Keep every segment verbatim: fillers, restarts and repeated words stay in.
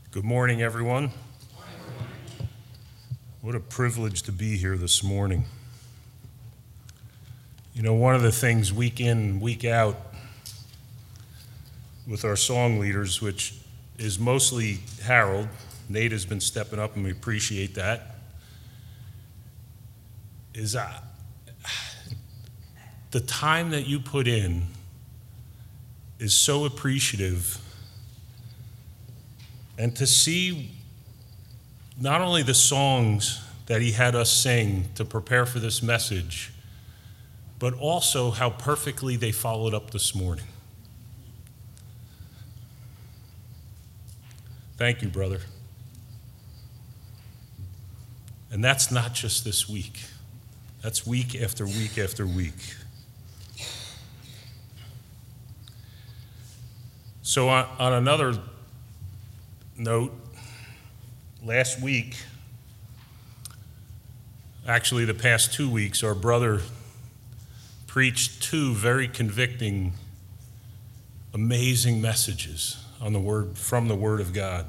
Good morning, everyone. What a privilege to be here this morning. You know, one of the things week in, week out with our song leaders, which is mostly Harold, Nate has been stepping up and we appreciate that, is uh, the time that you put in is so appreciative. And to see not only the songs that he had us sing to prepare for this message, but also how perfectly they followed up this morning. Thank you, brother. And that's not just this week. That's week after week after week. So on, on another note, last week, actually the past two weeks, our brother preached two very convicting, amazing messages on the word from the Word of God.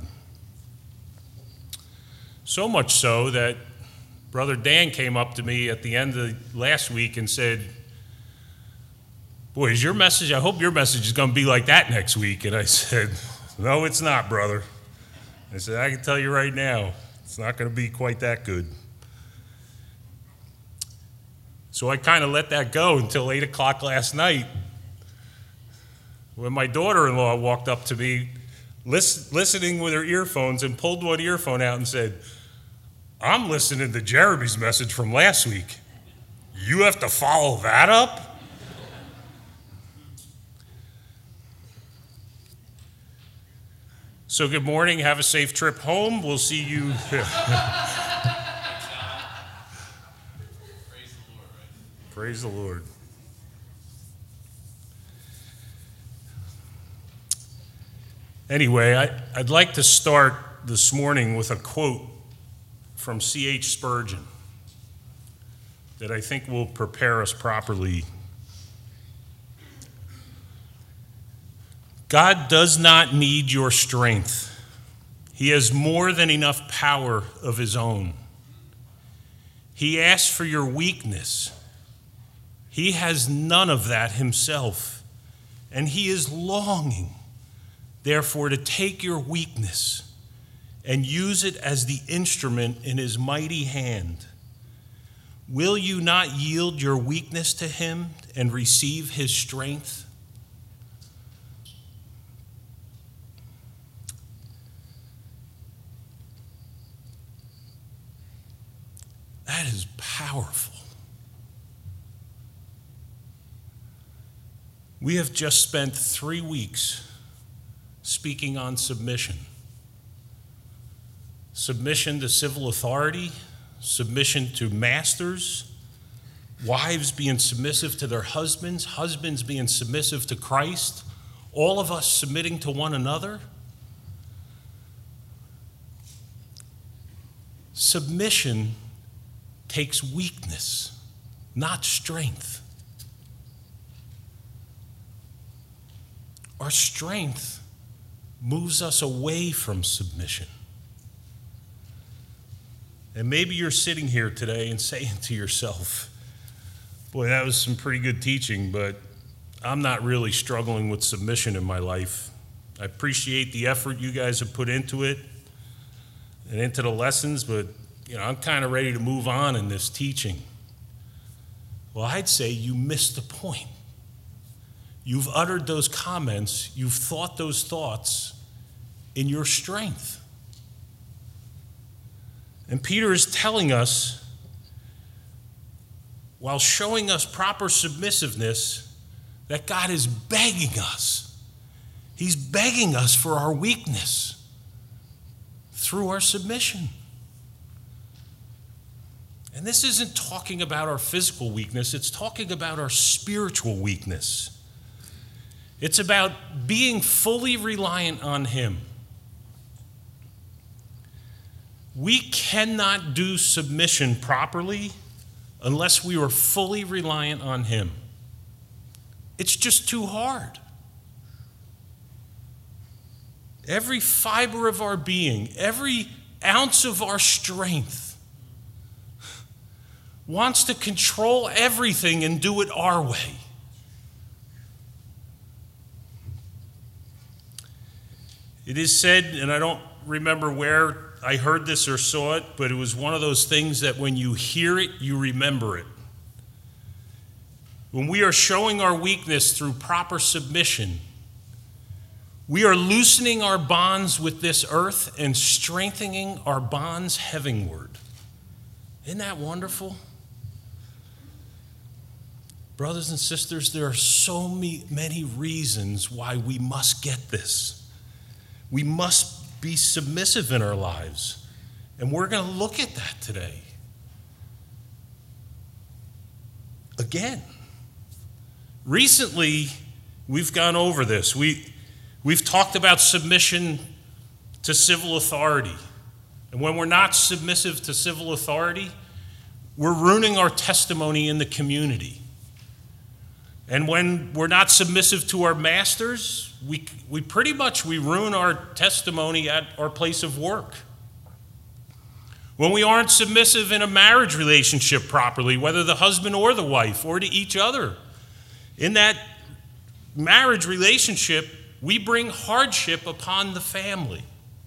So much so that Brother Dan came up to me at the end of last week and said, "Boy, is your message, I hope your message is going to be like that next week." And I said, "No, it's not, brother." I said, "I can tell you right now, it's not going to be quite that good." So I kind of let that go until eight o'clock last night when my daughter-in-law walked up to me, listen, listening with her earphones, and pulled one earphone out and said, "I'm listening to Jeremy's message from last week. You have to follow that up?" So good morning. Have a safe trip home. We'll see you. Praise the Lord. Right? Praise the Lord. Anyway, I, I'd like to start this morning with a quote from C H Spurgeon that I think will prepare us properly. God does not need your strength. He has more than enough power of his own. He asks for your weakness. He has none of that himself, and he is longing, therefore, to take your weakness and use it as the instrument in his mighty hand. Will you not yield your weakness to him and receive his strength? That is powerful. We have just spent three weeks speaking on submission. Submission to civil authority, submission to masters, wives being submissive to their husbands, husbands being submissive to Christ, all of us submitting to one another. Submission takes weakness, not strength. Our strength moves us away from submission. And maybe you're sitting here today and saying to yourself, "Boy, that was some pretty good teaching, but I'm not really struggling with submission in my life. I appreciate the effort you guys have put into it and into the lessons, but you know, I'm kind of ready to move on in this teaching." Well, I'd say you missed the point. You've uttered those comments, you've thought those thoughts in your strength. And Peter is telling us, while showing us proper submissiveness, that God is begging us. He's begging us for our weakness through our submission. And this isn't talking about our physical weakness, it's talking about our spiritual weakness. It's about being fully reliant on him. We cannot do submission properly unless we are fully reliant on him. It's just too hard. every fiber of our being, every ounce of our strength wants to control everything and do it our way. It is said, and I don't remember where I heard this or saw it, but it was one of those things that when you hear it, you remember it. When we are showing our weakness through proper submission, we are loosening our bonds with this earth and strengthening our bonds heavenward. Isn't that wonderful? Brothers and sisters, there are so many reasons why we must get this. We must be submissive in our lives. And we're going to look at that today. Again, recently we've gone over this. We, we've talked about submission to civil authority. And when we're not submissive to civil authority, we're ruining our testimony in the community. And when we're not submissive to our masters, we, we pretty much we ruin our testimony at our place of work. When we aren't submissive in a marriage relationship properly, whether the husband or the wife, or to each other, in that marriage relationship, we bring hardship upon the family.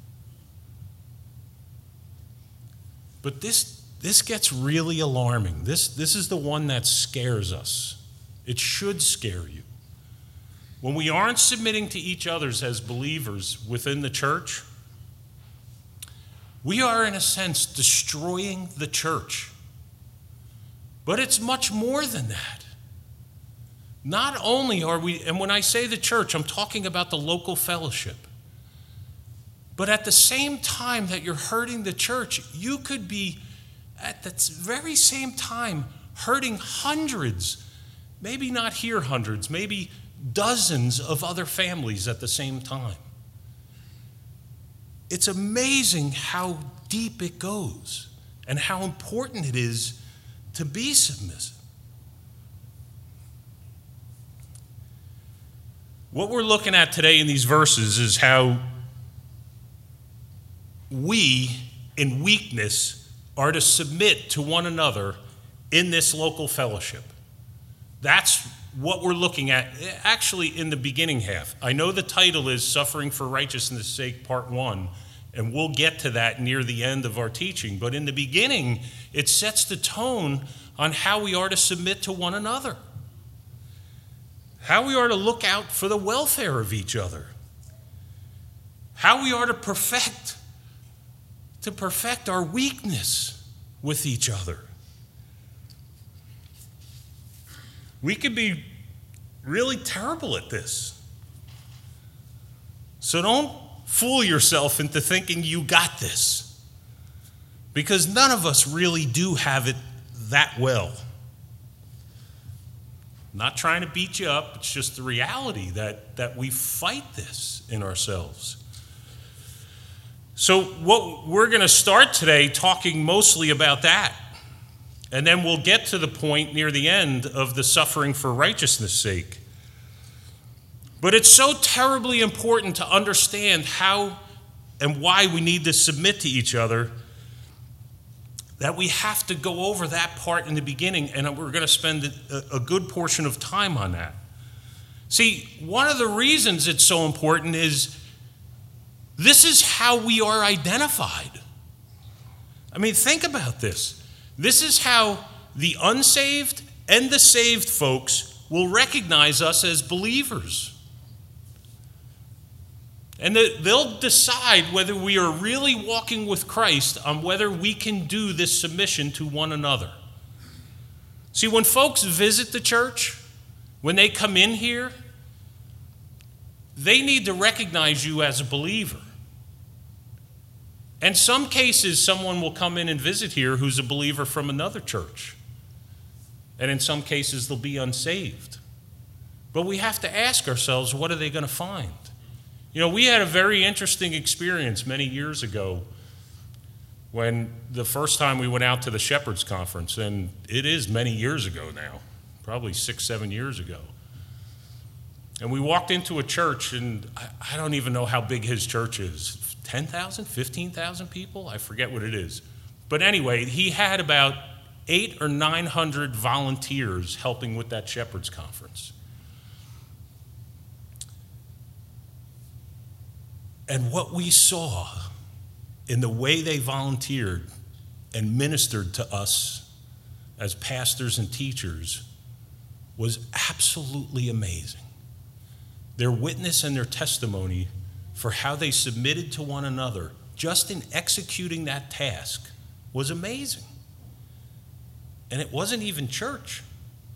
But this, this gets really alarming. This, this is the one that scares us. It should scare you. When we aren't submitting to each other as believers within the church, we are, in a sense, destroying the church. But it's much more than that. Not only are we, and when I say the church, I'm talking about the local fellowship. But at the same time that you're hurting the church, you could be, at the very same time, hurting hundreds, maybe not here hundreds, maybe dozens of other families at the same time. It's amazing how deep it goes and how important it is to be submissive. What we're looking at today in these verses is how we, in weakness, are to submit to one another in this local fellowship. That's what we're looking at, actually, in the beginning half. I know the title is Suffering for Righteousness' Sake, Part one, and we'll get to that near the end of our teaching. But in the beginning, it sets the tone on how we are to submit to one another, how we are to look out for the welfare of each other, how we are to perfect, to perfect our weakness with each other. We could be really terrible at this. So don't fool yourself into thinking you got this, because none of us really do have it that well. I'm not trying to beat you up. It's just the reality that, that we fight this in ourselves. So what we're going to start today talking mostly about that. And then we'll get to the point near the end of the suffering for righteousness' sake. But it's so terribly important to understand how and why we need to submit to each other that we have to go over that part in the beginning, and we're going to spend a, a good portion of time on that. See, one of the reasons it's so important is this is how we are identified. I mean, think about this. This is how the unsaved and the saved folks will recognize us as believers. And they'll decide whether we are really walking with Christ on whether we can do this submission to one another. See, when folks visit the church, when they come in here, they need to recognize you as a believer. In some cases, someone will come in and visit here who's a believer from another church. And in some cases, they'll be unsaved. But we have to ask ourselves, what are they going to find? You know, we had a very interesting experience many years ago when the first time we went out to the Shepherds Conference, and it is many years ago now, probably six, seven years ago. And we walked into a church, and I, I don't even know how big his church is. ten thousand, fifteen thousand people? I forget what it is. But anyway, he had about eight or nine hundred volunteers helping with that Shepherds Conference. And what we saw in the way they volunteered and ministered to us as pastors and teachers was absolutely amazing. Their witness and their testimony for how they submitted to one another just in executing that task was amazing. And it wasn't even church.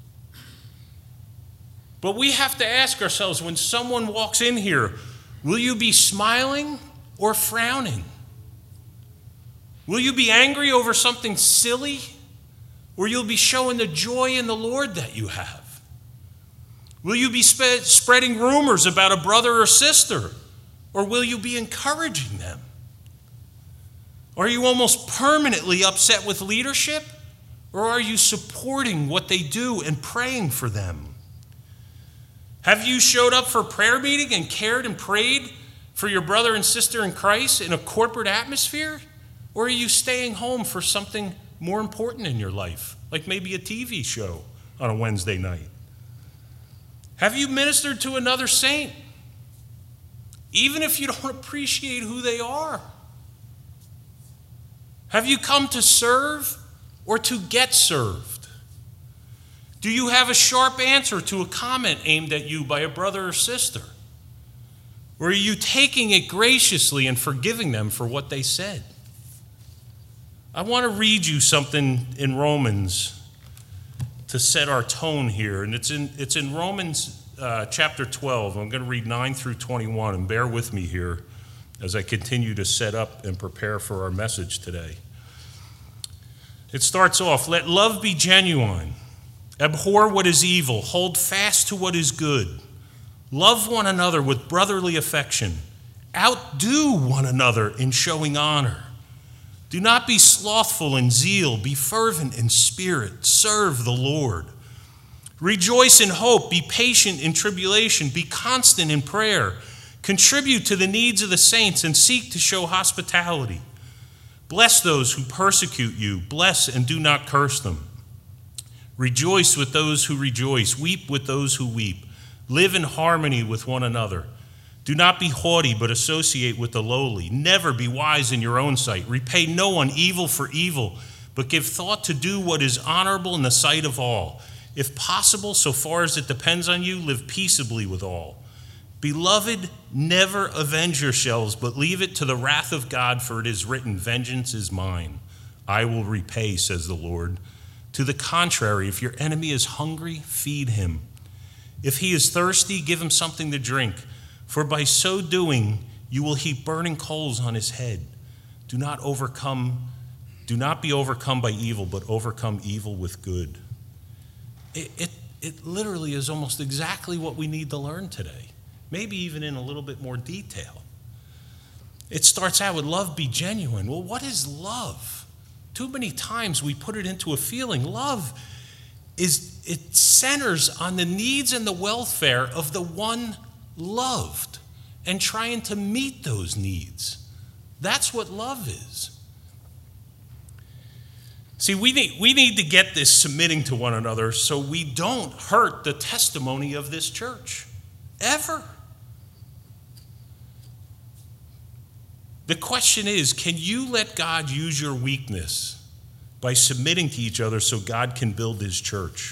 But we have to ask ourselves, when someone walks in here, will you be smiling or frowning? Will you be angry over something silly, or you'll be showing the joy in the Lord that you have? Will you be sp- spreading rumors about a brother or sister, or will you be encouraging them? Are you almost permanently upset with leadership, or are you supporting what they do and praying for them? Have you showed up for prayer meeting and cared and prayed for your brother and sister in Christ in a corporate atmosphere? Or are you staying home for something more important in your life, like maybe a T V show on a Wednesday night? Have you ministered to another saint, even if you don't appreciate who they are? Have you come to serve or to get served? Do you have a sharp answer to a comment aimed at you by a brother or sister? Or are you taking it graciously and forgiving them for what they said? I want to read you something in Romans to set our tone here. And it's in, it's in Romans uh, chapter twelve. I'm going to read nine through twenty-one, and bear with me here as I continue to set up and prepare for our message today. It starts off, "Let love be genuine. Abhor what is evil. Hold fast to what is good. Love one another with brotherly affection. Outdo one another in showing honor. Do not be slothful in zeal. Be fervent in spirit. Serve the Lord. Rejoice in hope. Be patient in tribulation. Be constant in prayer. Contribute to the needs of the saints and seek to show hospitality. Bless those who persecute you. Bless and do not curse them. Rejoice with those who rejoice. Weep with those who weep. Live in harmony with one another. Do not be haughty, but associate with the lowly. Never be wise in your own sight. Repay no one evil for evil, but give thought to do what is honorable in the sight of all. If possible, so far as it depends on you, live peaceably with all. Beloved, never avenge yourselves, but leave it to the wrath of God, for it is written, 'Vengeance is mine. I will repay,' says the Lord. To the contrary, if your enemy is hungry, feed him. If he is thirsty, give him something to drink. For by so doing, you will heap burning coals on his head. Do not overcome, do not be overcome by evil, but overcome evil with good." It, it, it literally is almost exactly what we need to learn today, maybe even in a little bit more detail. It starts out with love be genuine. Well, what is love? Too many times we put it into a feeling. Love is, it centers on the needs and the welfare of the one loved and trying to meet those needs. That's what love is. See, we need, we need to get this submitting to one another so we don't hurt the testimony of this church, ever. The question is, can you let God use your weakness by submitting to each other so God can build his church?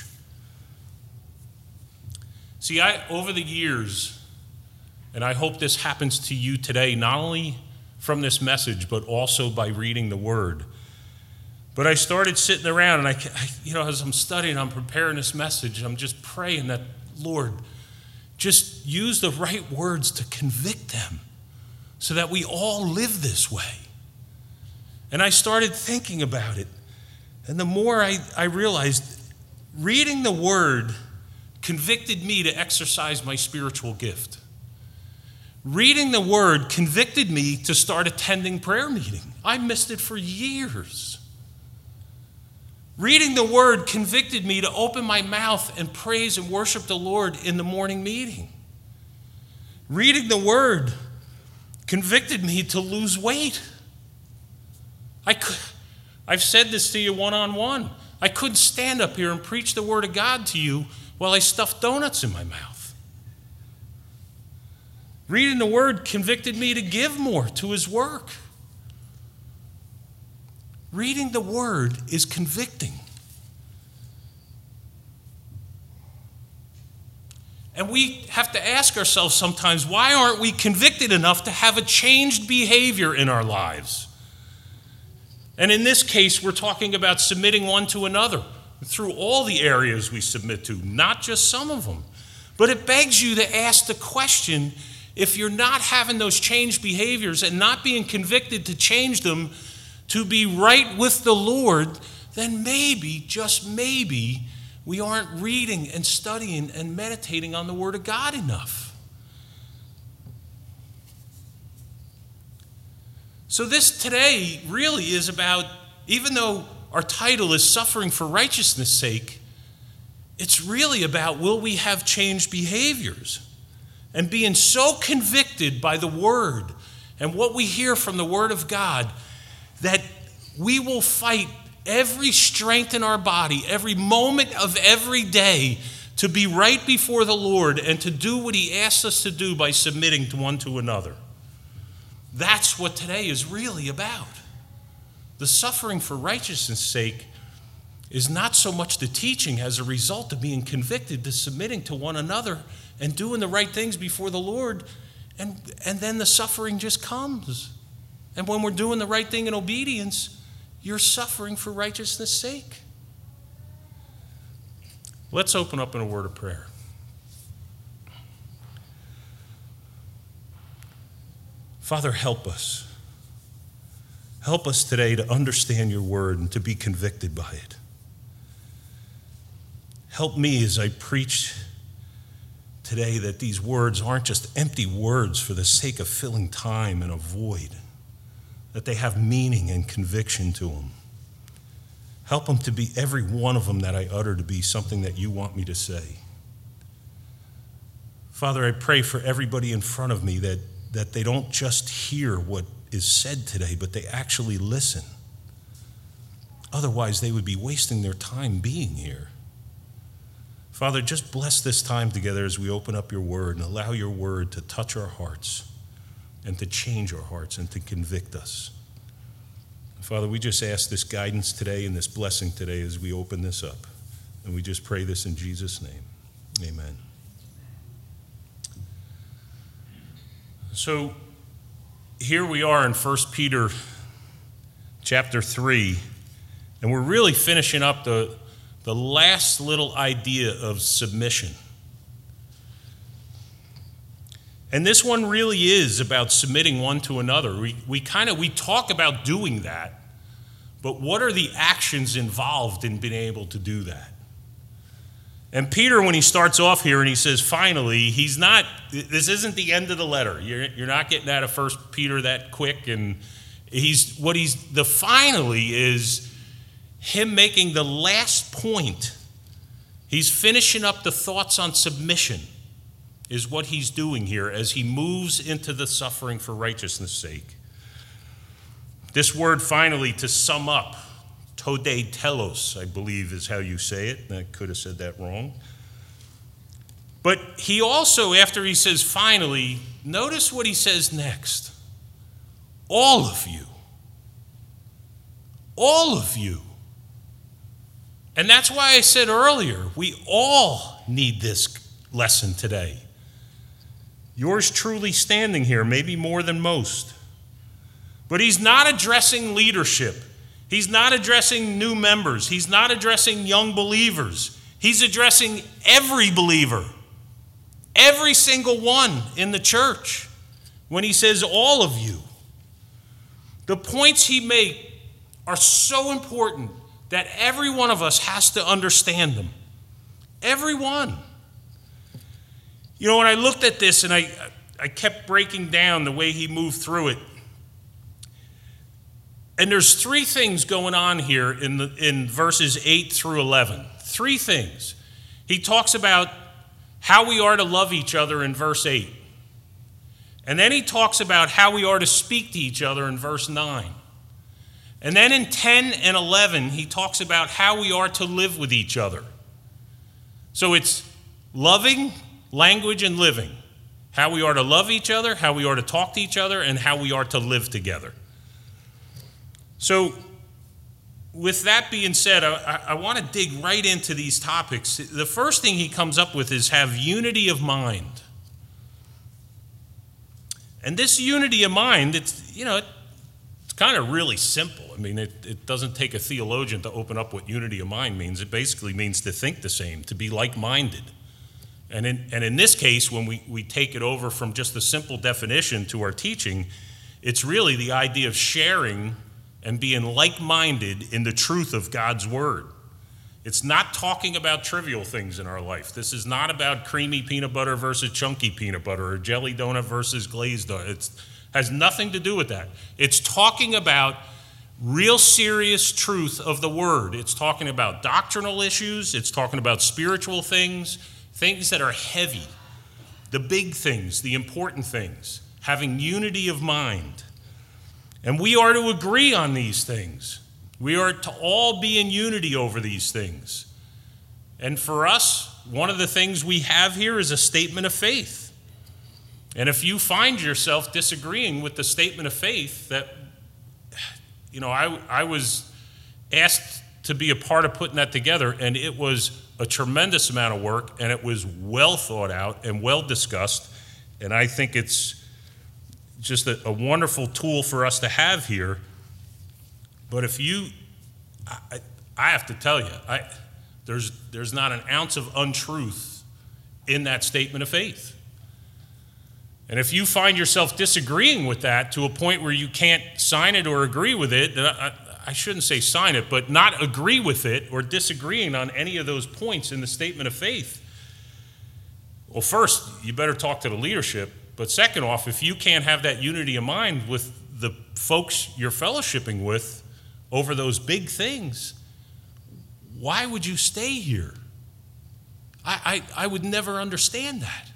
See, I over the years, and I hope this happens to you today, not only from this message, but also by reading the Word. But I started sitting around, and I, I you know, as I'm studying, I'm preparing this message, I'm just praying that, Lord, just use the right words to convict them so that we all live this way. And I started thinking about it. And the more I, I realized, reading the Word convicted me to exercise my spiritual gift. Reading the Word convicted me to start attending prayer meeting. I missed it for years. Reading the Word convicted me to open my mouth and praise and worship the Lord in the morning meeting. Reading the Word convicted me to lose weight. I could, I've said this to you one-on-one. I couldn't stand up here and preach the Word of God to you while I stuffed donuts in my mouth. Reading the Word convicted me to give more to His work. Reading the Word is convicting. And we have to ask ourselves sometimes, why aren't we convicted enough to have a changed behavior in our lives? And in this case, we're talking about submitting one to another through all the areas we submit to, not just some of them. But it begs you to ask the question, if you're not having those changed behaviors and not being convicted to change them to be right with the Lord, then maybe, just maybe, we aren't reading and studying and meditating on the Word of God enough. So this today really is about, even though our title is Suffering for Righteousness' Sake, it's really about, will we have changed behaviors? And being so convicted by the Word and what we hear from the Word of God that we will fight every strength in our body, every moment of every day, to be right before the Lord and to do what He asks us to do by submitting to one to another. That's what today is really about. The suffering for righteousness' sake is not so much the teaching as a result of being convicted to submitting to one another and doing the right things before the Lord, and, and then the suffering just comes. And when we're doing the right thing in obedience, you're suffering for righteousness' sake. Let's open up in a word of prayer. Father, help us. Help us today to understand your word and to be convicted by it. Help me as I preach today that these words aren't just empty words for the sake of filling time and a void, that they have meaning and conviction to them. Help them to be, every one of them that I utter, to be something that you want me to say. Father, I pray for everybody in front of me that, that they don't just hear what is said today, but they actually listen. Otherwise, they would be wasting their time being here. Father, just bless this time together as we open up your word and allow your word to touch our hearts and to change our hearts and to convict us. Father, we just ask this guidance today and this blessing today as we open this up. And we just pray this in Jesus' name. Amen. So here we are in First Peter chapter three, and we're really finishing up the, the last little idea of submission. And this one really is about submitting one to another. We we kind of we talk about doing that, but what are the actions involved in being able to do that? And Peter, when he starts off here and he says, finally, he's not, this isn't the end of the letter. You're, you're not getting out of First Peter that quick. And he's, what he's, the finally is him making the last point. He's finishing up the thoughts on submission, is what he's doing here as he moves into the suffering for righteousness' sake. This word finally, to sum up, tode telos, I believe is how you say it. I could have said that wrong. But he also, after he says finally, notice what he says next. All of you. All of you. And that's why I said earlier, we all need this lesson today. Yours truly standing here, maybe more than most. But he's not addressing leadership. He's not addressing new members. He's not addressing young believers. He's addressing every believer, every single one in the church, when he says all of you. The points he makes are so important that every one of us has to understand them. Every one. You know, when I looked at this and I, I kept breaking down the way he moved through it, and there's three things going on here in the in verses eight through eleven. Three things. He talks about how we are to love each other in verse eight. And then he talks about how we are to speak to each other in verse nine. And then in ten and eleven, he talks about how we are to live with each other. So it's loving, language, and living. How we are to love each other, how we are to talk to each other, and how we are to live together. So with that being said, I, I want to dig right into these topics. The first thing he comes up with is have unity of mind. And this unity of mind, it's, you know, it's kind of really simple. I mean, it, it doesn't take a theologian to open up what unity of mind means. It basically means to think the same, to be like-minded. And in, and in this case, when we, we take it over from just the simple definition to our teaching, it's really the idea of sharing and being like-minded in the truth of God's word. It's not talking about trivial things in our life. This is not about creamy peanut butter versus chunky peanut butter or jelly donut versus glazed donut. It has nothing to do with that. It's talking about real serious truth of the word. It's talking about doctrinal issues. It's talking about spiritual things, things that are heavy, the big things, the important things, having unity of mind. And we are to agree on these things. We are to all be in unity over these things. And for us, one of the things we have here is a statement of faith. And if you find yourself disagreeing with the statement of faith that, you know, I, I was asked to be a part of putting that together, and it was a tremendous amount of work, and it was well thought out and well discussed. And I think it's just a, a wonderful tool for us to have here. But if you, I, I have to tell you, I, there's, there's not an ounce of untruth in that statement of faith. And if you find yourself disagreeing with that to a point where you can't sign it or agree with it, I, I shouldn't say sign it, but not agree with it or disagreeing on any of those points in the statement of faith, well, first, you better talk to the leadership. But second off, if you can't have that unity of mind with the folks you're fellowshipping with over those big things, why would you stay here? I, I, I would never understand that.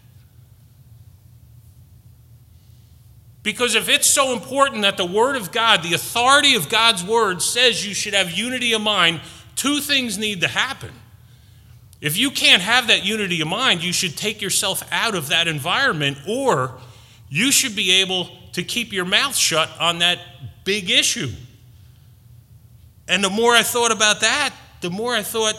Because if it's so important that the Word of God, the authority of God's Word says you should have unity of mind, two things need to happen. If you can't have that unity of mind, you should take yourself out of that environment, or you should be able to keep your mouth shut on that big issue. And the more I thought about that, the more I thought,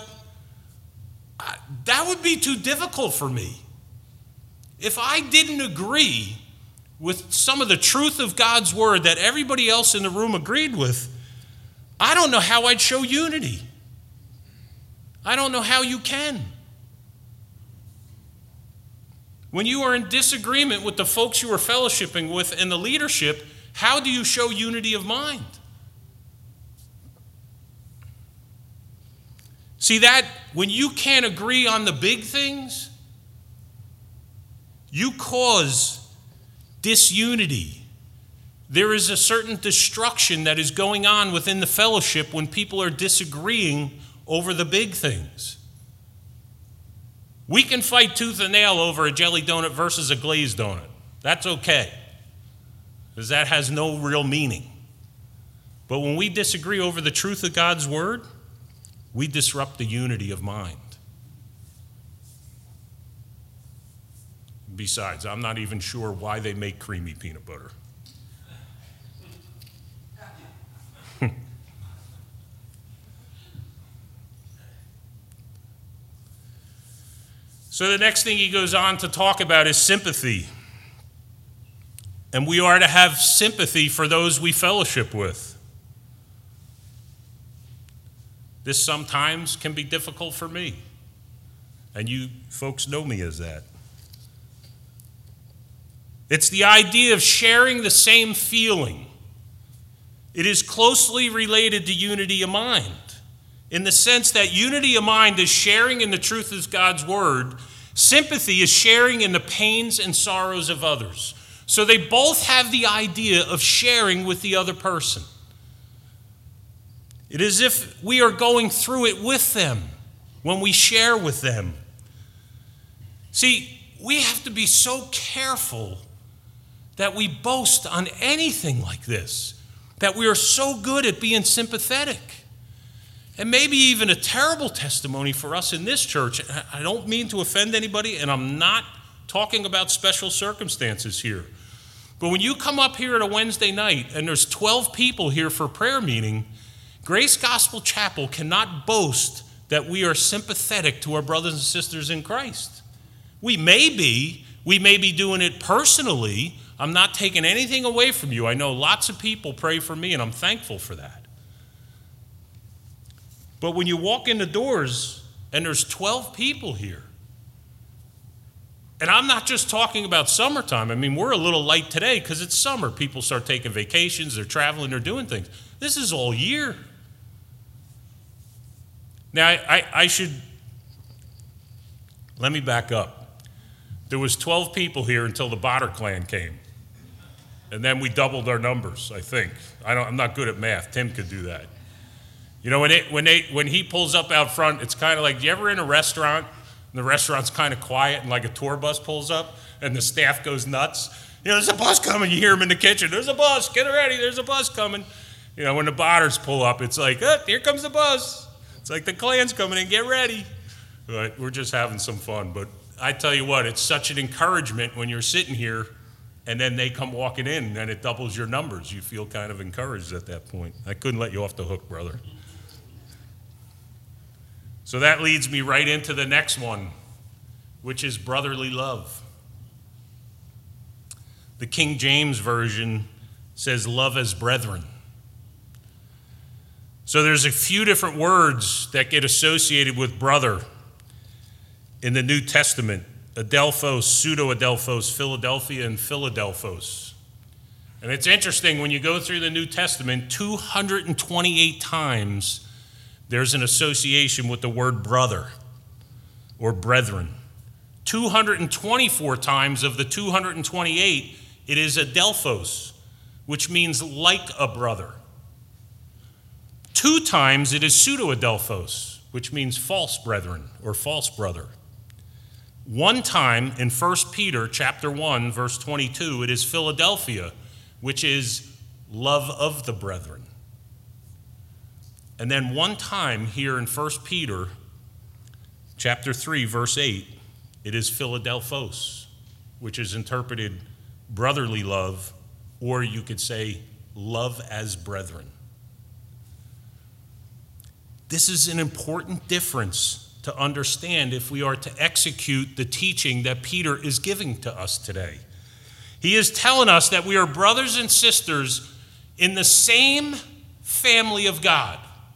that would be too difficult for me. If I didn't agree with some of the truth of God's word that everybody else in the room agreed with, I don't know how I'd show unity. I don't know how you can. When you are in disagreement with the folks you are fellowshipping with and the leadership, how do you show unity of mind? See that when you can't agree on the big things, you cause disunity. There is a certain destruction that is going on within the fellowship when people are disagreeing over the big things. We can fight tooth and nail over a jelly donut versus a glazed donut. That's okay, because that has no real meaning. But when we disagree over the truth of God's word, we disrupt the unity of mind. Besides, I'm not even sure why they make creamy peanut butter. So the next thing he goes on to talk about is sympathy. And we are to have sympathy for those we fellowship with. This sometimes can be difficult for me. And you folks know me as that. It's the idea of sharing the same feeling. It is closely related to unity of mind, in the sense that unity of mind is sharing in the truth of God's word. Sympathy is sharing in the pains and sorrows of others. So they both have the idea of sharing with the other person. It is as if we are going through it with them when we share with them. See, we have to be so careful that we boast on anything like this, that we are so good at being sympathetic. And maybe even a terrible testimony for us in this church. I don't mean to offend anybody, and I'm not talking about special circumstances here. But when you come up here at a Wednesday night and there's twelve people here for prayer meeting, Grace Gospel Chapel cannot boast that we are sympathetic to our brothers and sisters in Christ. We may be. We may be doing it personally. I'm not taking anything away from you. I know lots of people pray for me, and I'm thankful for that. But when you walk in the doors and there's twelve people here, and I'm not just talking about summertime. I mean, we're a little light today because it's summer. People start taking vacations, they're traveling, they're doing things. This is all year. Now, I, I, I should, let me back up. There was twelve people here until the Botter clan came. And then we doubled our numbers, I think. I don't, I'm not good at math. Tim could do that. You know, when, it, when, they, when he pulls up out front, it's kind of like, you ever in a restaurant, and the restaurant's kind of quiet, and like a tour bus pulls up, and the staff goes nuts? You know, there's a bus coming. You hear them in the kitchen. There's a bus. Get ready. There's a bus coming. You know, when the Botters pull up, it's like, oh, here comes the bus. It's like the clan's coming in. Get ready. But we're just having some fun. But I tell you what, it's such an encouragement when you're sitting here, and then they come walking in, and it doubles your numbers. You feel kind of encouraged at that point. I couldn't let you off the hook, brother. So that leads me right into the next one, which is brotherly love. The King James Version says love as brethren. So there's a few different words that get associated with brother in the New Testament: adelphos, pseudo-adelphos, Philadelphia, and Philadelphos. And it's interesting, when you go through the New Testament, two hundred twenty-eight times there's an association with the word brother or brethren. two hundred twenty-four times of the two hundred twenty-eight, it is adelphos, which means like a brother. Two times it is pseudo-adelphos, which means false brethren or false brother. One time in First Peter chapter one, verse twenty-two, it is Philadelphia, which is love of the brethren. And then one time here in First Peter chapter three, verse eight, it is Philadelphos, which is interpreted brotherly love, or you could say love as brethren. This is an important difference to understand if we are to execute the teaching that Peter is giving to us today. He is telling us that we are brothers and sisters in the same family of God.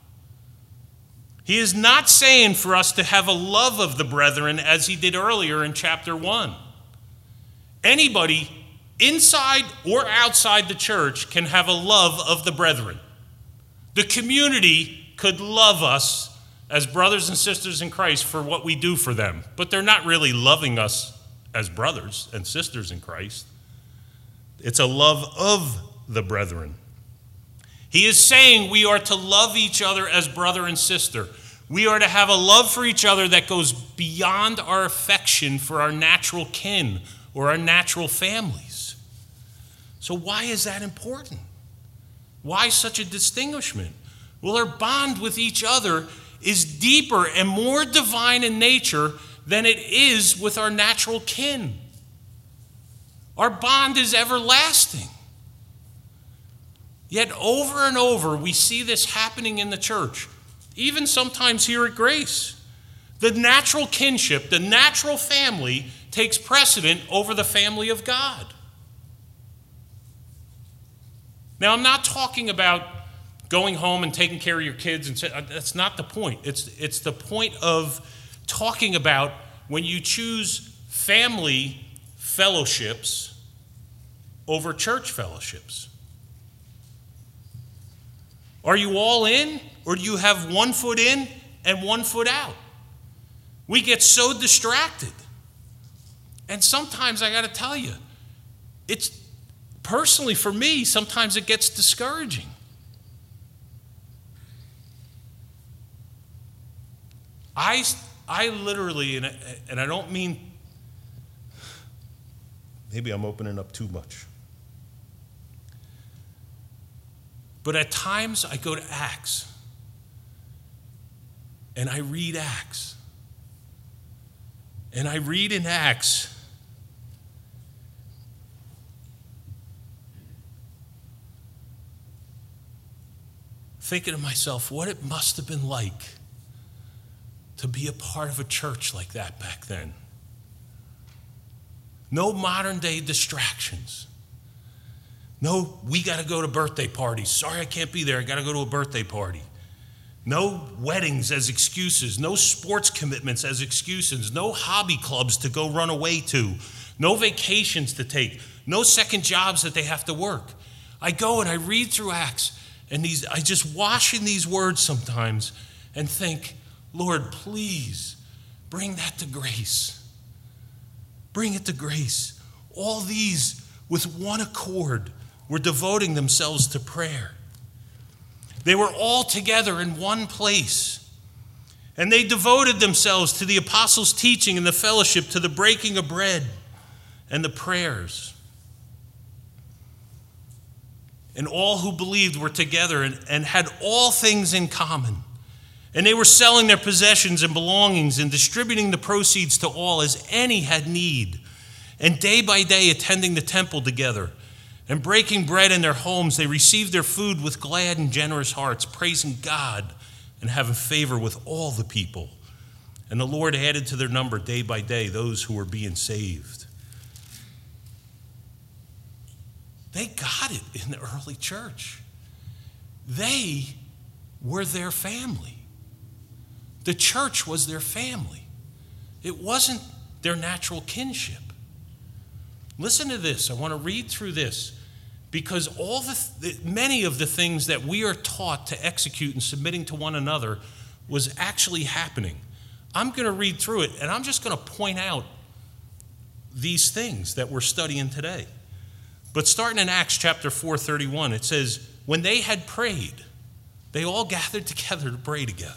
He is not saying for us to have a love of the brethren as he did earlier in chapter one. Anybody inside or outside the church can have a love of the brethren. The community could love us as brothers and sisters in Christ for what we do for them, but they're not really loving us as brothers and sisters in Christ. It's a love of the brethren. He is saying we are to love each other as brother and sister. We are to have a love for each other that goes beyond our affection for our natural kin or our natural families. So why is that important? Why such a distinguishment? Well, our bond with each other is deeper and more divine in nature than it is with our natural kin. Our bond is everlasting. Yet over and over, we see this happening in the church, even sometimes here at Grace. The natural kinship, the natural family, takes precedent over the family of God. Now, I'm not talking about going home and taking care of your kids, and say, that's not the point. It's, it's the point of talking about when you choose family fellowships over church fellowships. Are you all in, or do you have one foot in and one foot out? We get so distracted. And sometimes I got to tell you, it's personally for me, sometimes it gets discouraging. I, I literally, and I, and I don't mean, maybe I'm opening up too much. But at times I go to Acts and I read Acts. And I read in Acts thinking to myself, what it must have been like to be a part of a church like that back then. No modern day distractions. No, we got to go to birthday parties. Sorry, I can't be there. I got to go to a birthday party. No weddings as excuses. No sports commitments as excuses. No hobby clubs to go run away to. No vacations to take. No second jobs that they have to work. I go and I read through Acts, and these I just wash in these words sometimes and think, Lord, please bring that to grace. Bring it to grace. All these with one accord were devoting themselves to prayer. They were all together in one place. And they devoted themselves to the apostles' teaching and the fellowship, to the breaking of bread and the prayers. And all who believed were together and, and had all things in common. And they were selling their possessions and belongings and distributing the proceeds to all as any had need. And day by day attending the temple together and breaking bread in their homes, they received their food with glad and generous hearts, praising God and having favor with all the people. And the Lord added to their number day by day those who were being saved. They got it in the early church. They were their family. The church was their family. It wasn't their natural kinship. Listen to this. I want to read through this because all the many of the things that we are taught to execute and submitting to one another was actually happening. I'm going to read through it, and I'm just going to point out these things that we're studying today. But starting in Acts chapter four thirty-one, it says, when they had prayed, they all gathered together to pray together.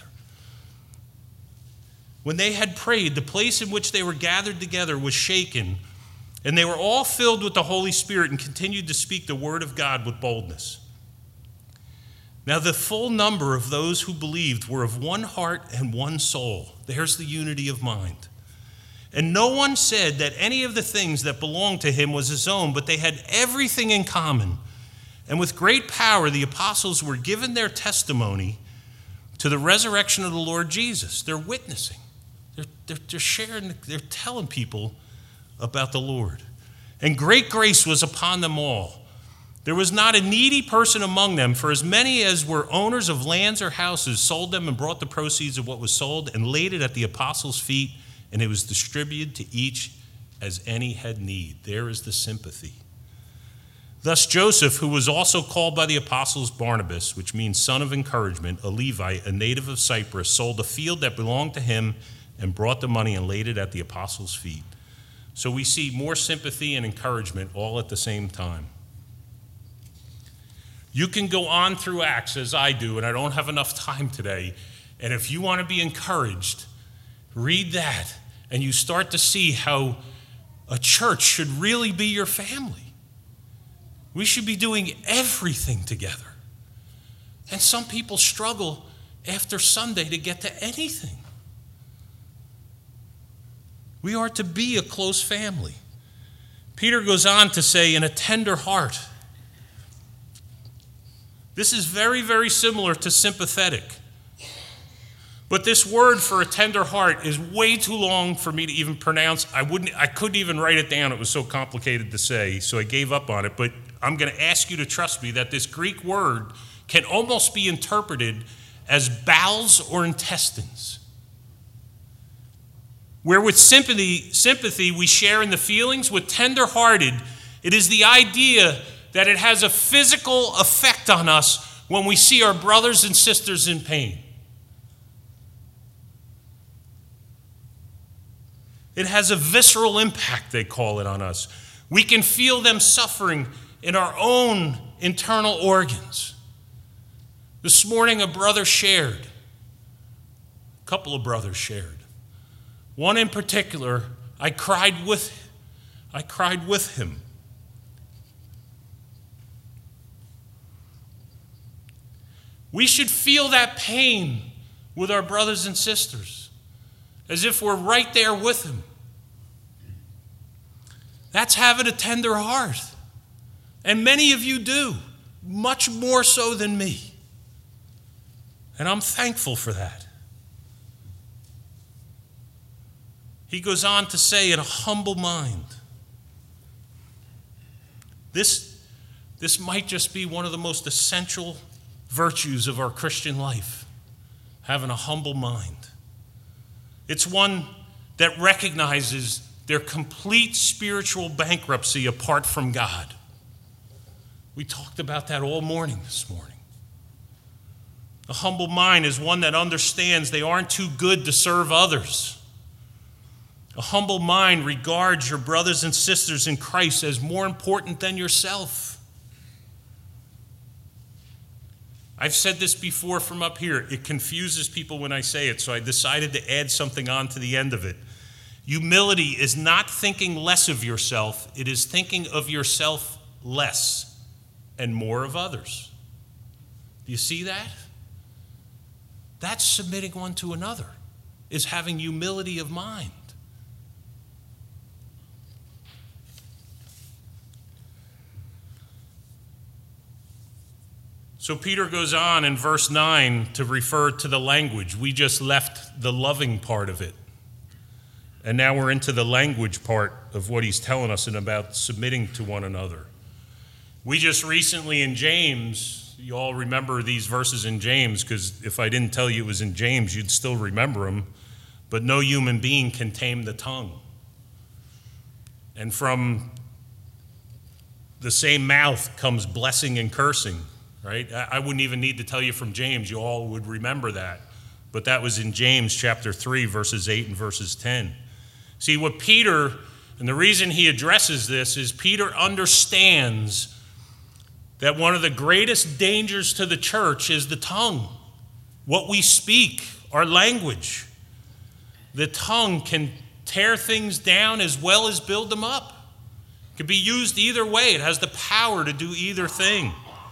When they had prayed, the place in which they were gathered together was shaken, and they were all filled with the Holy Spirit and continued to speak the word of God with boldness. Now the full number of those who believed were of one heart and one soul. There's the unity of mind. And no one said that any of the things that belonged to him was his own, but they had everything in common. And with great power, the apostles were given their testimony to the resurrection of the Lord Jesus. They're witnessing. They're, they're, they're sharing, they're telling people about the Lord. And great grace was upon them all. There was not a needy person among them, for as many as were owners of lands or houses sold them and brought the proceeds of what was sold and laid it at the apostles' feet, and it was distributed to each as any had need. There is the sympathy. Thus Joseph, who was also called by the apostles Barnabas, which means son of encouragement, a Levite, a native of Cyprus, sold a field that belonged to him and brought the money and laid it at the apostles' feet. So we see more sympathy and encouragement all at the same time. You can go on through Acts as I do, and I don't have enough time today. And if you want to be encouraged, read that, and you start to see how a church should really be your family. We should be doing everything together. And some people struggle after Sunday to get to anything. We are to be a close family. Peter goes on to say, in a tender heart. This is very, very similar to sympathetic. But this word for a tender heart is way too long for me to even pronounce. I wouldn't, I couldn't even write it down. It was so complicated to say, so I gave up on it. But I'm going to ask you to trust me that this Greek word can almost be interpreted as bowels or intestines. Where with sympathy, sympathy we share in the feelings, with tender-hearted, it is the idea that it has a physical effect on us when we see our brothers and sisters in pain. It has a visceral impact, they call it, on us. We can feel them suffering in our own internal organs. This morning, a brother shared, a couple of brothers shared. One in particular, I cried with, I cried with him. We should feel that pain with our brothers and sisters, as if we're right there with them. That's having a tender heart. And many of you do, much more so than me. And I'm thankful for that. He goes on to say, in a humble mind. This, this might just be one of the most essential virtues of our Christian life, having a humble mind. It's one that recognizes their complete spiritual bankruptcy apart from God. We talked about that all morning this morning. A humble mind is one that understands they aren't too good to serve others. A humble mind regards your brothers and sisters in Christ as more important than yourself. I've said this before from up here. It confuses people when I say it, so I decided to add something on to the end of it. Humility is not thinking less of yourself. It is thinking of yourself less and more of others. Do you see that? That's submitting one to another, is having humility of mind. So Peter goes on in verse nine to refer to the language. We just left the loving part of it. And now we're into the language part of what he's telling us and about submitting to one another. We just recently in James, you all remember these verses in James, because if I didn't tell you it was in James, you'd still remember them. But no human being can tame the tongue. And from the same mouth comes blessing and cursing. Right? I wouldn't even need to tell you from James. You all would remember that. But that was in James chapter three, verses eight and verses ten. See, what Peter, and the reason he addresses this is Peter understands that one of the greatest dangers to the church is the tongue. What we speak, our language. The tongue can tear things down as well as build them up. It can be used either way. It has the power to do either thing.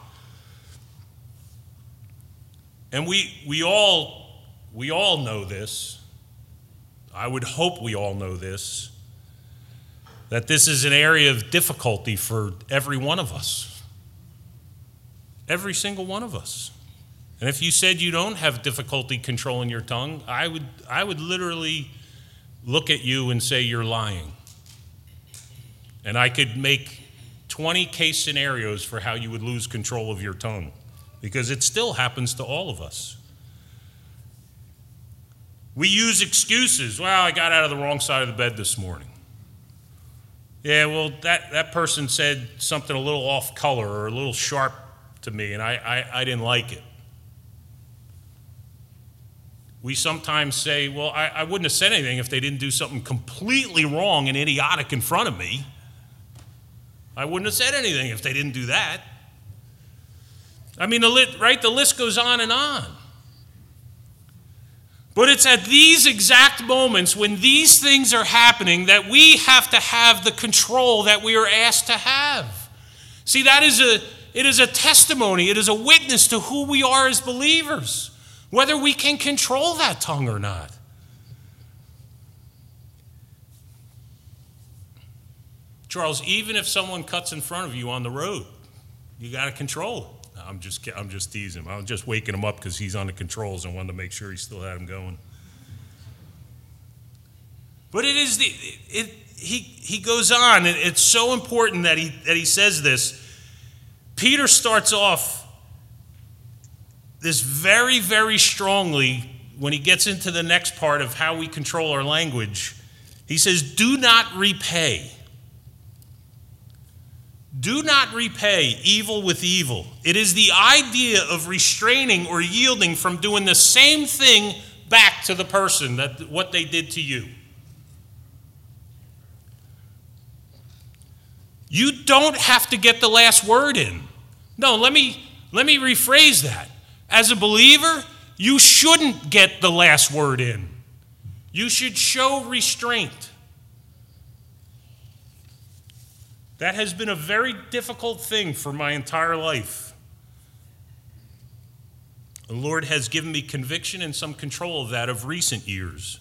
And we we all we all know this. I would hope we all know this, that this is an area of difficulty for every one of us. Every single one of us. And if you said you don't have difficulty controlling your tongue, I would I would literally look at you and say you're lying. And I could make twenty case scenarios for how you would lose control of your tongue. Because it still happens to all of us. We use excuses. Well, I got out of the wrong side of the bed this morning. Yeah, well, that, that person said something a little off color or a little sharp to me, and I, I, I didn't like it. We sometimes say, well, I, I wouldn't have said anything if they didn't do something completely wrong and idiotic in front of me. I wouldn't have said anything if they didn't do that. I mean, the lit, right? The list goes on and on. But it's at these exact moments when these things are happening that we have to have the control that we are asked to have. See, that is a it is a testimony. It is a witness to who we are as believers, whether we can control that tongue or not. Charles, even if someone cuts in front of you on the road, you got to control it. I'm just I'm just teasing him. I'm just waking him up because he's on the controls and wanted to make sure he still had him going. But it is the it, it he he goes on. It, it's so important that he that he says this. Peter starts off this very very strongly when he gets into the next part of how we control our language. He says, "Do not repay." Do not repay evil with evil. It is the idea of restraining or yielding from doing the same thing back to the person that what they did to you. You don't have to get the last word in. No, let me let me rephrase that. As a believer, you shouldn't get the last word in. You should show restraint. That has been a very difficult thing for my entire life. The Lord has given me conviction and some control of that of recent years.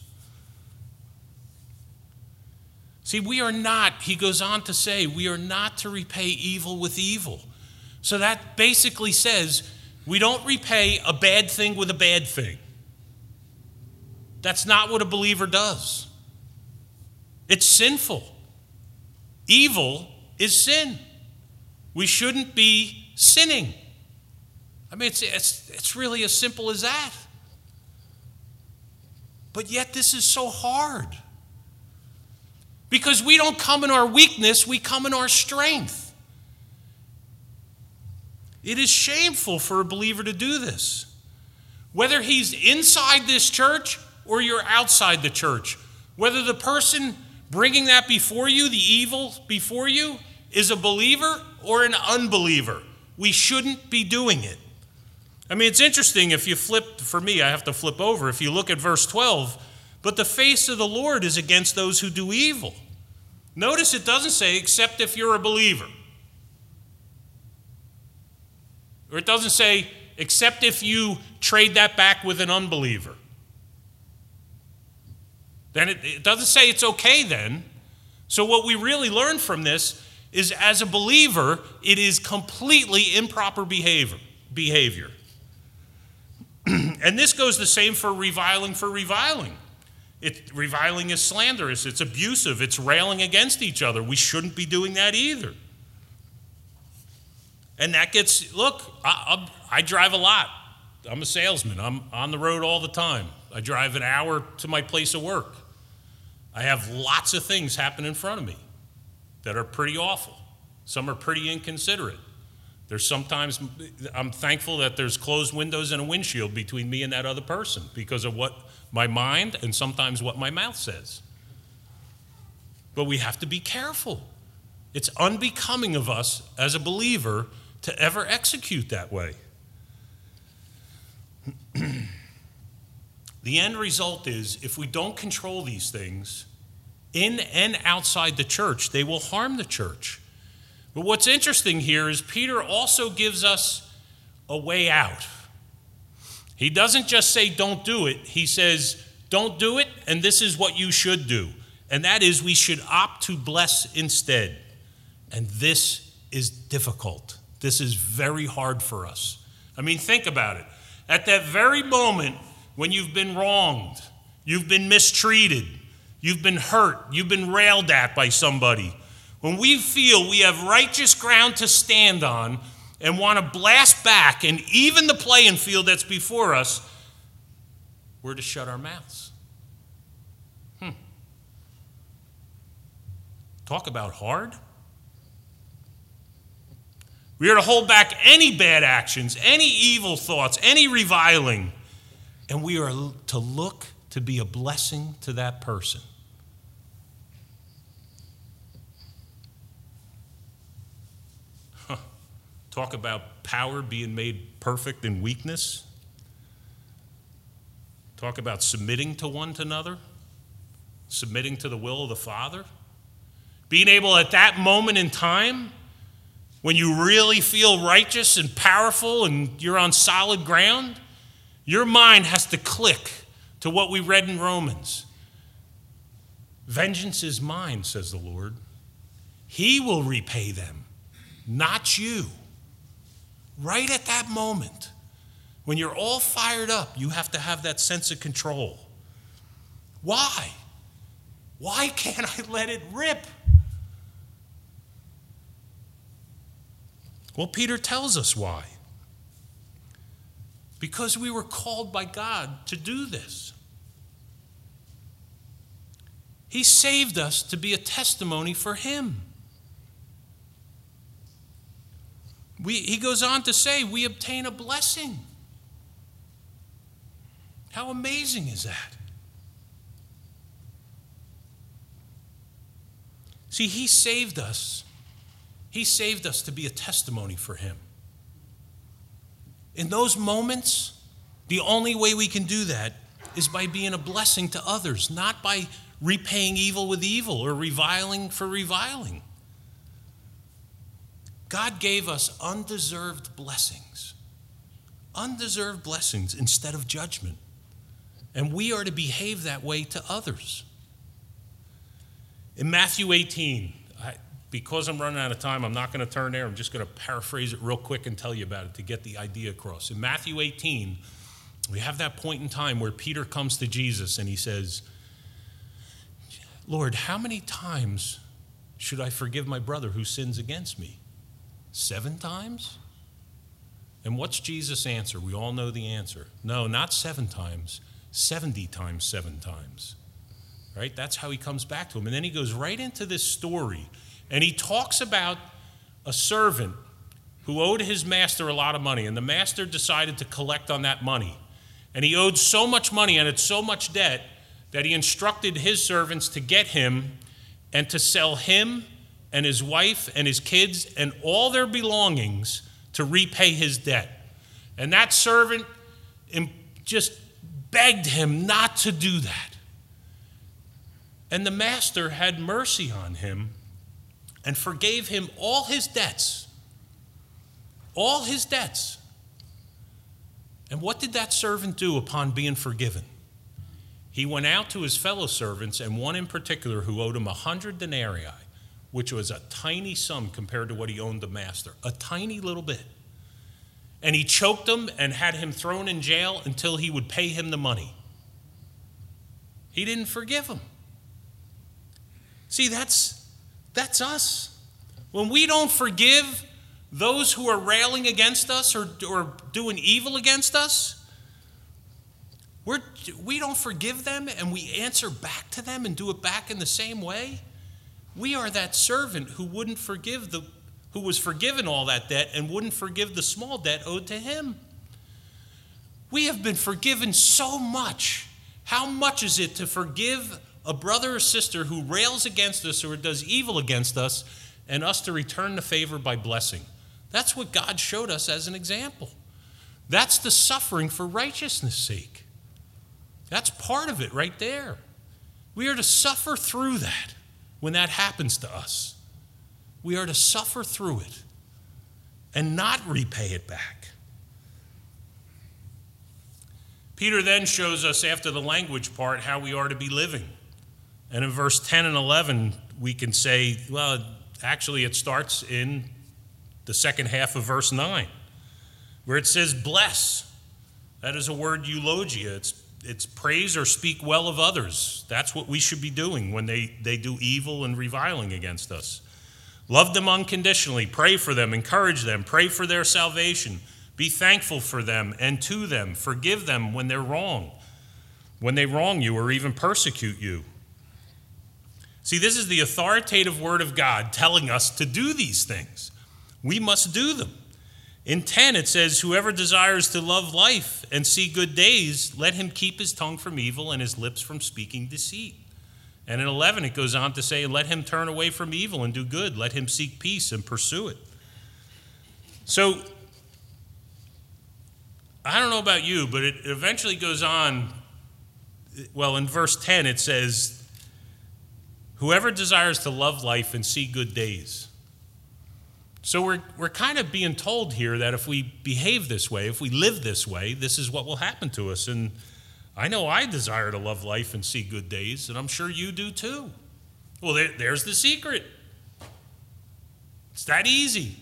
See, we are not, he goes on to say, we are not to repay evil with evil. So that basically says we don't repay a bad thing with a bad thing. That's not what a believer does. It's sinful. Evil is sin. We shouldn't be sinning. I mean, it's, it's, it's really as simple as that. But yet this is so hard. Because we don't come in our weakness, we come in our strength. It is shameful for a believer to do this. Whether he's inside this church or you're outside the church, whether the person bringing that before you, the evil before you, is a believer or an unbeliever, we shouldn't be doing it. I mean, it's interesting if you flip, for me, I have to flip over. If you look at verse twelve, but the face of the Lord is against those who do evil. Notice it doesn't say, except if you're a believer. Or it doesn't say, except if you trade that back with an unbeliever. Then it, it doesn't say it's okay then. So what we really learn from this is as a believer, it is completely improper behavior. behavior. And this goes the same for reviling for reviling. It, reviling is slanderous, it's abusive, it's railing against each other. We shouldn't be doing that either. And that gets, look, I, I, I drive a lot. I'm a salesman. I'm on the road all the time. I drive an hour to my place of work. I have lots of things happen in front of me that are pretty awful. Some are pretty inconsiderate. There's sometimes, I'm thankful that there's closed windows and a windshield between me and that other person because of what my mind and sometimes what my mouth says. But we have to be careful. It's unbecoming of us as a believer to ever execute that way. The end result is if we don't control these things in and outside the church, they will harm the church. But what's interesting here is Peter also gives us a way out. He doesn't just say don't do it. He says don't do it, and this is what you should do. And that is we should opt to bless instead. And this is difficult. This is very hard for us. I mean, think about it. At that very moment when you've been wronged, you've been mistreated, you've been hurt, you've been railed at by somebody, when we feel we have righteous ground to stand on and want to blast back and even the playing field that's before us, we're to shut our mouths. Hmm. Talk about hard. We are to hold back any bad actions, any evil thoughts, any reviling, and we are to look to be a blessing to that person. Huh. Talk about power being made perfect in weakness. Talk about submitting to one another, submitting to the will of the Father. Being able at that moment in time, when you really feel righteous and powerful and you're on solid ground, your mind has to click to what we read in Romans. Vengeance is mine, says the Lord. He will repay them, not you. Right at that moment, when you're all fired up, you have to have that sense of control. Why? Why can't I let it rip? Well, Peter tells us why. Because we were called by God to do this. He saved us to be a testimony for him. We, he goes on to say, we obtain a blessing. How amazing is that? See, he saved us. He saved us to be a testimony for him. In those moments, the only way we can do that is by being a blessing to others, not by repaying evil with evil or reviling for reviling. God gave us undeserved blessings, undeserved blessings instead of judgment. And we are to behave that way to others. In Matthew eighteen, I, because I'm running out of time, I'm not going to turn there. I'm just going to paraphrase it real quick and tell you about it to get the idea across. In Matthew eighteen, we have that point in time where Peter comes to Jesus and he says, Lord, how many times should I forgive my brother who sins against me? Seven times? And what's Jesus' answer? We all know the answer. No, not seven times. seventy times seven times. Right? That's how he comes back to him. And then he goes right into this story. And he talks about a servant who owed his master a lot of money. And the master decided to collect on that money. And he owed so much money and had so much debt that he instructed his servants to get him and to sell him and his wife and his kids and all their belongings to repay his debt. And that servant just begged him not to do that. And the master had mercy on him and forgave him all his debts. All his debts. And what did that servant do upon being forgiven? He went out to his fellow servants, and one in particular who owed him a hundred denarii, which was a tiny sum compared to what he owed the master, a tiny little bit. And he choked him and had him thrown in jail until he would pay him the money. He didn't forgive him. See, that's, that's us. When we don't forgive those who are railing against us or, or doing evil against us, we're, we don't forgive them and we answer back to them and do it back in the same way. We are that servant who wouldn't forgive the, who was forgiven all that debt and wouldn't forgive the small debt owed to him. We have been forgiven so much. How much is it to forgive a brother or sister who rails against us or does evil against us, and us to return the favor by blessing? That's what God showed us as an example. That's the suffering for righteousness' sake. That's part of it right there. We are to suffer through that when that happens to us. We are to suffer through it and not repay it back. Peter then shows us, after the language part, how we are to be living. And in verse ten and eleven, we can say, well, actually it starts in the second half of verse nine, where it says, bless. That is a word eulogia. It's, it's praise or speak well of others. That's what we should be doing when they, they do evil and reviling against us. Love them unconditionally. Pray for them. Encourage them. Pray for their salvation. Be thankful for them and to them. Forgive them when they're wrong, when they wrong you or even persecute you. See, this is the authoritative word of God telling us to do these things. We must do them. In ten, it says, whoever desires to love life and see good days, let him keep his tongue from evil and his lips from speaking deceit. And in eleven, it goes on to say, let him turn away from evil and do good. Let him seek peace and pursue it. So, I don't know about you, but it eventually goes on. Well, in verse ten, it says, whoever desires to love life and see good days. So we're, we're kind of being told here that if we behave this way, if we live this way, this is what will happen to us. And I know I desire to love life and see good days, and I'm sure you do too. Well, there, there's the secret. It's that easy.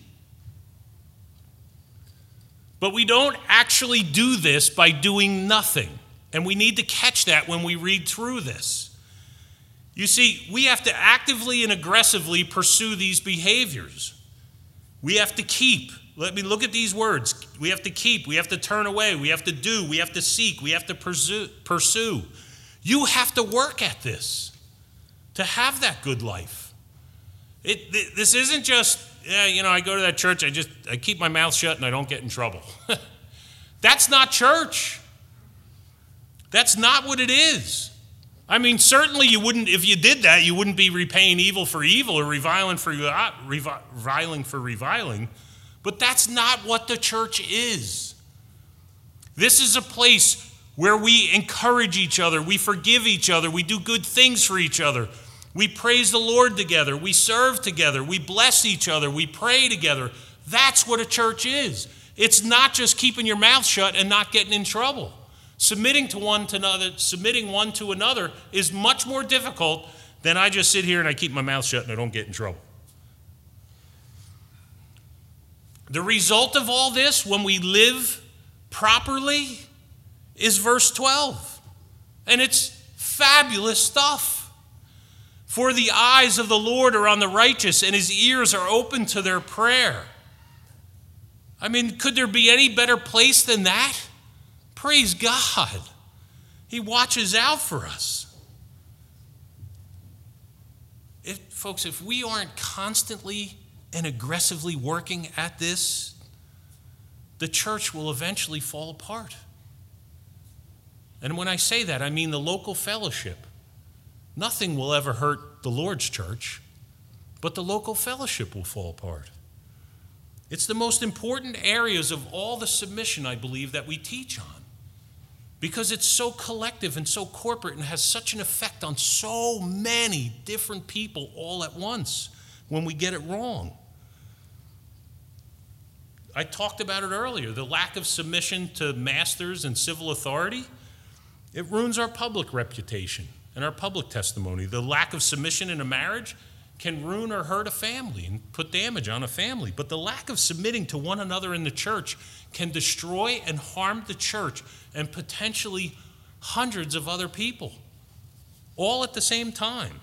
But we don't actually do this by doing nothing. And we need to catch that when we read through this. You see, we have to actively and aggressively pursue these behaviors. We have to keep. Let me look at these words. We have to keep. We have to turn away. We have to do. We have to seek. We have to pursue. pursue. You have to work at this to have that good life. It, this isn't just, yeah, you know, I go to that church, I just I keep my mouth shut and I don't get in trouble. That's not church. That's not what it is. I mean, certainly you wouldn't, if you did that, you wouldn't be repaying evil for evil or reviling for reviling for reviling. But that's not what the church is. This is a place where we encourage each other, we forgive each other, we do good things for each other. We praise the Lord together, we serve together, we bless each other, we pray together. That's what a church is. It's not just keeping your mouth shut and not getting in trouble. Submitting to one to another, submitting one to another is much more difficult than I just sit here and I keep my mouth shut and I don't get in trouble. The result of all this, when we live properly, is verse twelve. And it's fabulous stuff. For the eyes of the Lord are on the righteous, and his ears are open to their prayer. I mean, could there be any better place than that? Praise God. He watches out for us. If, folks, if we aren't constantly and aggressively working at this, the church will eventually fall apart. And when I say that, I mean the local fellowship. Nothing will ever hurt the Lord's church, but the local fellowship will fall apart. It's the most important areas of all the submission, I believe, that we teach on, because it's so collective and so corporate and has such an effect on so many different people all at once when we get it wrong. I talked about it earlier. The lack of submission to masters and civil authority, it ruins our public reputation and our public testimony. The lack of submission in a marriage can ruin or hurt a family and put damage on a family. But the lack of submitting to one another in the church can destroy and harm the church and potentially hundreds of other people, all at the same time.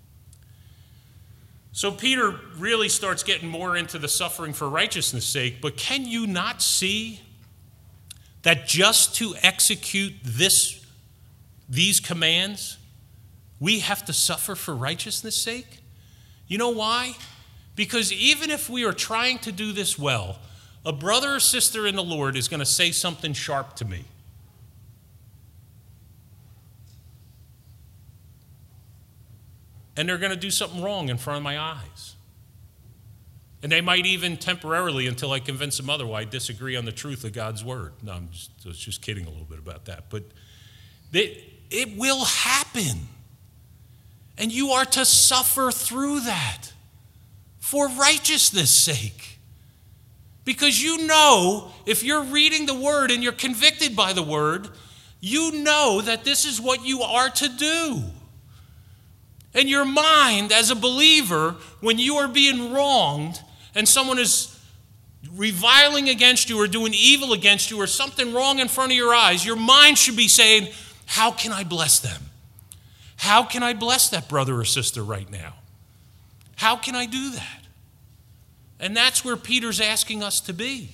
So Peter really starts getting more into the suffering for righteousness' sake, but can you not see that just to execute this, these commands, we have to suffer for righteousness' sake? You know why? Because even if we are trying to do this well, a brother or sister in the Lord is going to say something sharp to me. And they're going to do something wrong in front of my eyes. And they might even temporarily, until I convince them otherwise, disagree on the truth of God's word. No, I'm just, I was just kidding a little bit about that. But it, it will happen. And you are to suffer through that for righteousness' sake. Because you know, if you're reading the word and you're convicted by the word, you know that this is what you are to do. And your mind, as a believer, when you are being wronged and someone is reviling against you or doing evil against you or something wrong in front of your eyes, your mind should be saying, how can I bless them? How can I bless that brother or sister right now? How can I do that? And that's where Peter's asking us to be.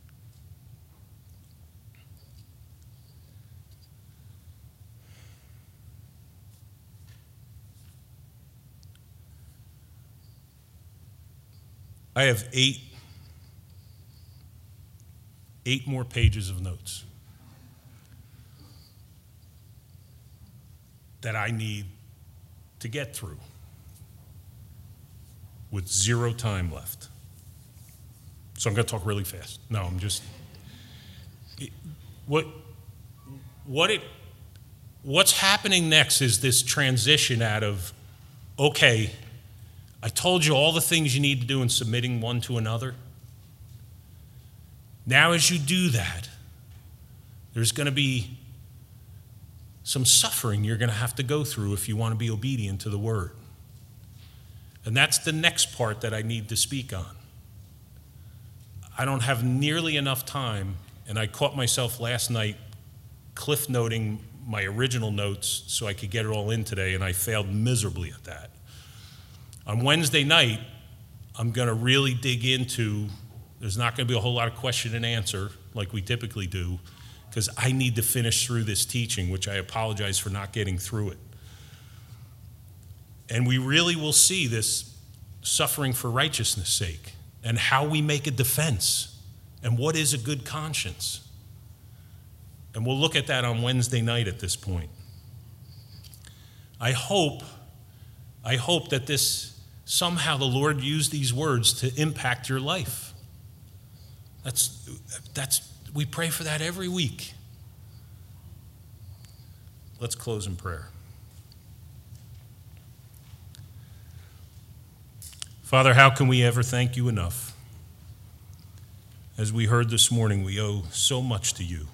I have eight, eight more pages of notes that I need to get through with zero time left. So I'm going to talk really fast. No, I'm just, it, what, what it, what's happening next is this transition out of, okay, I told you all the things you need to do in submitting one to another. Now as you do that, there's going to be some suffering you're going to have to go through if you want to be obedient to the word. And that's the next part that I need to speak on. I don't have nearly enough time, and I caught myself last night cliff noting my original notes so I could get it all in today, and I failed miserably at that. On Wednesday night, I'm going to really dig into, there's not going to be a whole lot of question and answer like we typically do, because I need to finish through this teaching, which I apologize for not getting through it. And we really will see this suffering for righteousness' sake and how we make a defense and what is a good conscience. And we'll look at that on Wednesday night at this point. I hope, I hope that this somehow the Lord used these words to impact your life. That's, that's, we pray for that every week. Let's close in prayer. Father, how can we ever thank you enough? As we heard this morning, we owe so much to you.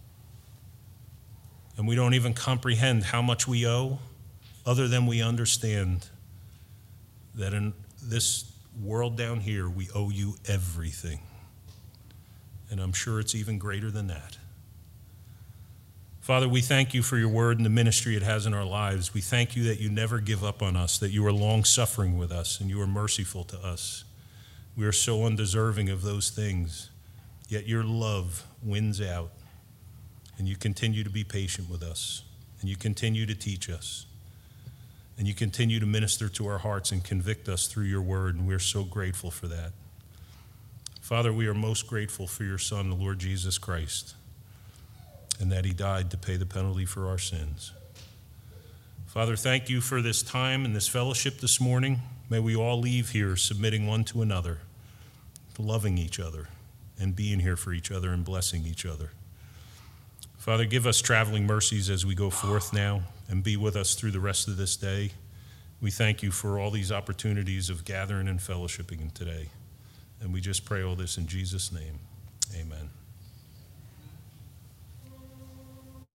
And we don't even comprehend how much we owe, other than we understand that in this world down here, we owe you everything. And I'm sure it's even greater than that. Father, we thank you for your word and the ministry it has in our lives. We thank you that you never give up on us, that you are long-suffering with us, and you are merciful to us. We are so undeserving of those things, yet your love wins out, and you continue to be patient with us, and you continue to teach us, and you continue to minister to our hearts and convict us through your word, and we're so grateful for that. Father, we are most grateful for your Son, the Lord Jesus Christ, and that he died to pay the penalty for our sins. Father, thank you for this time and this fellowship this morning. May we all leave here submitting one to another, loving each other, and being here for each other and blessing each other. Father, give us traveling mercies as we go forth now, and be with us through the rest of this day. We thank you for all these opportunities of gathering and fellowshipping today. And we just pray all this in Jesus' name. Amen.